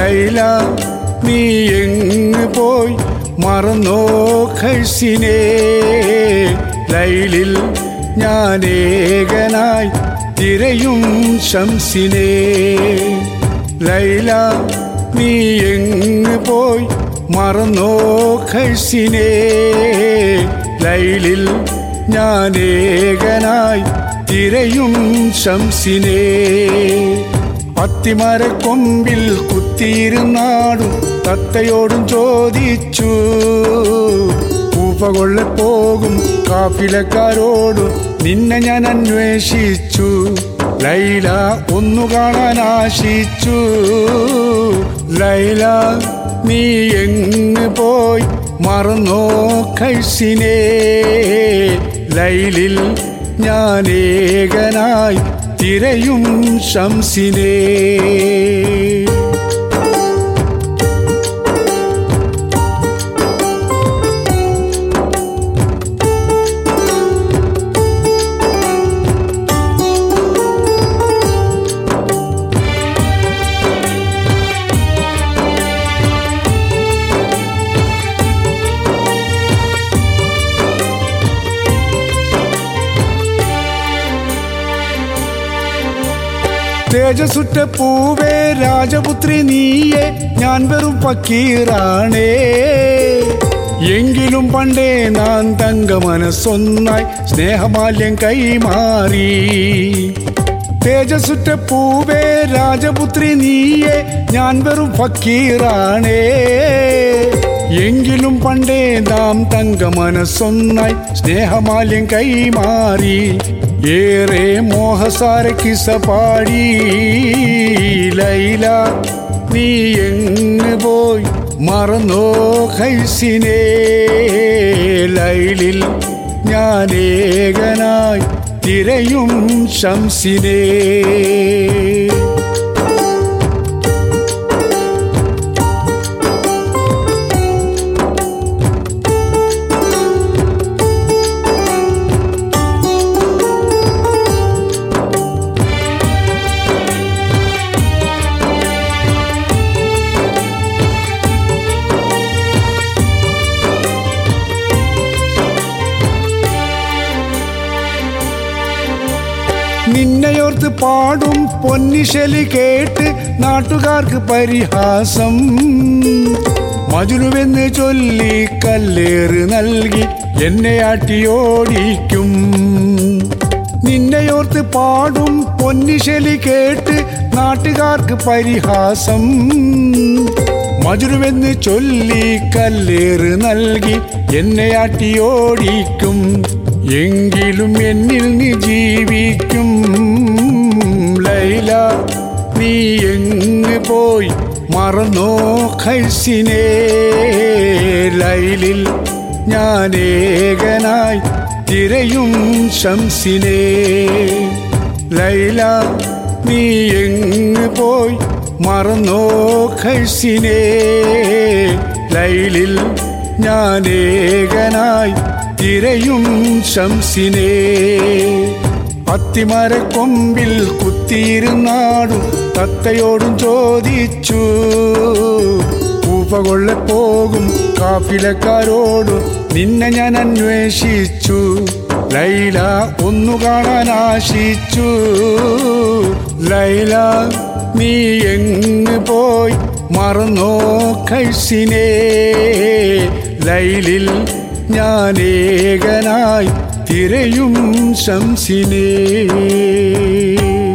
ലൈല നീ എങ്ങ് പോയി മറന്നോ ഖൈസിനെ ലൈലിൽ ഞാൻ ഏകനായി തിരയും ശംസിനെ ലൈല നീ എങ്ങ് പോയി മറന്നോ ഖൈസിനെ ലൈലിൽ ഞാൻ ഏകനായി തിരയും ശംസിനെ അത്തിമരക്കൊമ്പിൽ കുത്തിയിരുന്നാടും തത്തയോടും ചോദിച്ചു പൂപ്പകൊള്ള പോകും കാഫിലക്കാരോടും നിന്നെ ഞാൻ അന്വേഷിച്ചു ലൈല ഒന്നു കാണാൻ ആശിച്ചു ലൈല നീ എങ്ങ് പോയി മറന്നോ ഖൈസിനെ ലൈലിൽ ഞാൻ ഏകനായി തിരയും ശംസിനെ തേജസുറ്റ പൂവേ രാജപുത്രി നീയെ ഞാൻ വെറും ഫക്കീറാണേ എങ്കിലും പണ്ടേ നാൻ തങ്ക മനസ്സൊന്നായി സ്നേഹമാല്യം കൈമാറി തേജസുറ്റ പൂവേ രാജപുത്രി നീയെ ഞാൻ വെറും ഫക്കീറാണേ എങ്കിലും പണ്ടേ നാം തങ്ക മനസ്സൊന്നായി സ്നേഹമാല്യം കൈമാറി ഏറെ മോഹസാര കിസ പാടി ലൈല നീ എങ്ങ് പോയി മറന്നോ ഖൈസിനെ ലൈലിൽ ഞാൻ ഏകനായി തിരയും ശംസിനെ നിന്നെയോർത്ത് പാടും പൊന്നിശലി കേട്ട് നാട്ടുകാർക്ക് പരിഹാസം മജ്നുവെന്ന് ചൊല്ലി കല്ലേറ് നൽകി എന്നെ ആട്ടിയോടിക്കും നിന്നെയോർത്ത് പാടും പൊന്നിശലി കേട്ട് നാട്ടുകാർക്ക് പരിഹാസം മജ്നുവെന്ന് ചൊല്ലി കല്ലേറ് നൽകി എന്നെ ആട്ടിയോടിക്കും എങ്കിലും എന്നിൽ നീ ജീവിക്കും ലൈല നീ എങ്ങ് പോയി മറന്നോ ഖൈസിനെ ലൈലിൽ ഞാൻ ഏകനായി തിരയും ശംസിനെ ലൈല നീ എങ്ങ് പോയി മറന്നോ ഖൈസിനെ ലൈലിൽ ഞാൻ ഏകനായി തിരയും ശംസിനെ അത്തിമരക്കൊമ്പിൽ കുത്തിയിരുന്നാടും തത്തയോടും ചോദിച്ചു പൂപ്പകൊള്ള പോകും കാഫിലക്കാരോടും നിന്നെ ഞാൻ അന്വേഷിച്ചു ലൈല ഒന്നു കാണാൻ ആശിച്ചു ലൈല നീ എങ്ങ് പോയി മറന്നോ ഖൈസിനെ ലൈലിൽ ഞാൻ ഏകനായി തിരയും ശംസിനെ